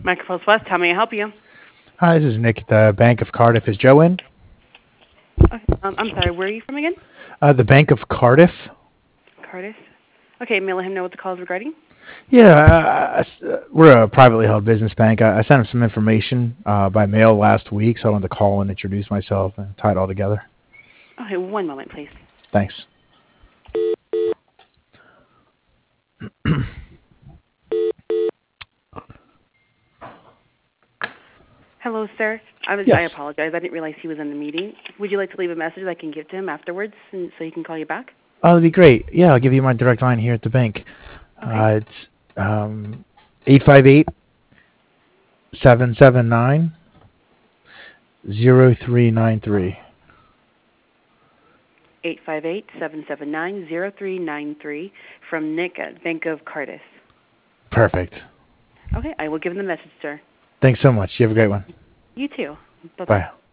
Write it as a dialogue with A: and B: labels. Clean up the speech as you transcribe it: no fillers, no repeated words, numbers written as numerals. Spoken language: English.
A: Microphones West, how may I help you?
B: Hi, this is Nick at the Bank of Cardiff. Is Joe in?
A: Okay, I'm sorry, where are you from again?
B: The Bank of Cardiff?
A: Cardiff. Okay, may I let him know what the call is regarding?
B: Yeah, we're a privately held business bank. I sent him some information by mail last week, so I wanted to call and introduce myself and tie it all together.
A: Okay, one moment, please.
B: Thanks.
A: Hello, sir. I
B: Yes.
A: apologize. I didn't realize he was in the meeting. Would you like to leave a message I can give to him afterwards so he can call you back?
B: Oh, that'd be great. Yeah, I'll give you my direct line here at the bank.
A: Okay.
B: It's 858 779
A: 858-779-0393 from Nick at Bank of Cardiff.
B: Perfect.
A: Okay, I will give him the message, sir.
B: Thanks so much. You have a great one.
A: You too. Bye-bye.
B: Bye.